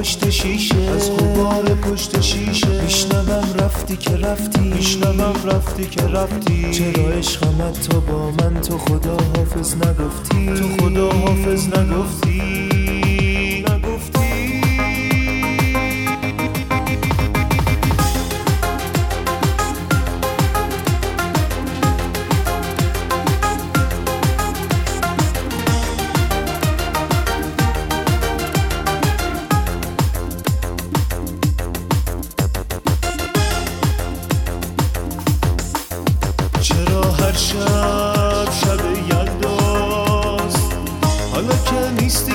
پشت شیشه، از غبار پشت شیشه میشنوم رفتی که رفتی، میشنوم رفتی که رفتی. چرا عشقمت تو با من تو خدا حافظ نگفتی، تو خدا حافظ نگفتی. چرا هر شب شب یلداست حالا که نیستی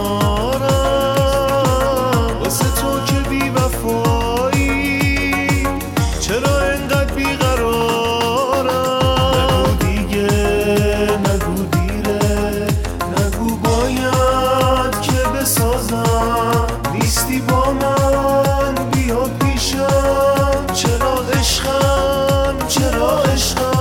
کنارم، واسه تو که بی وفایی چرا انقدر بیقرارم. نگو دیگه نگو دیره، نگو باید که بسازم، نیستی با من بیا پیشم. چرا عشقم چرا عشقم.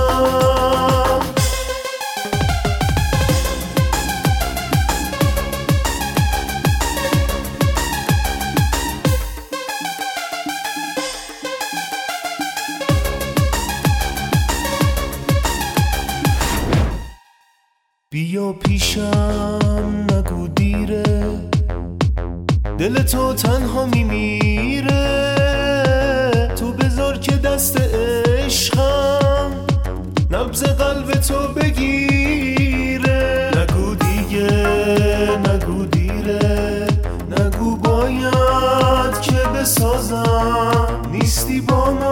بیا پیشم نگو دیره، دل تو تنها میمیره. تو بذار که دست عشقم نبض قلب تو بگیره. نگو دیگه نگو دیره، نگو باید که بسازم، نیستی با من